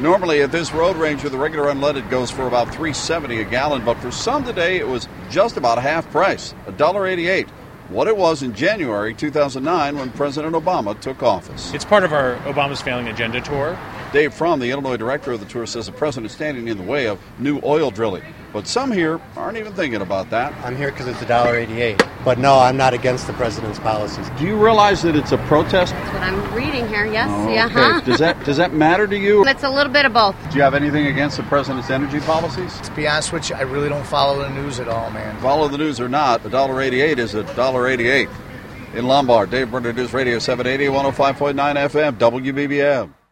Normally at this Road Ranger, the regular unleaded goes for about $3.70 a gallon, but for some today it was just about half price, $1.88. What it was in January 2009 when President Obama took office. It's part of our Obama's Failing Agenda tour. Dave Fromm, the Illinois director of the tour, says the president is standing in the way of new oil drilling. But some here aren't even thinking about that. I'm here because it's $1.88. But no, I'm not against the president's policies. Do you realize that it's a protest? That's what I'm reading here, yes. Okay. Does that matter to you? It's a little bit of both. Do you have anything against the president's energy policies? To be honest with you, I really don't follow the news at all, man. Follow the news or not, $1.88 is $1.88. In Lombard, Dave Brenner News Radio 780, 105.9 FM, WBBM.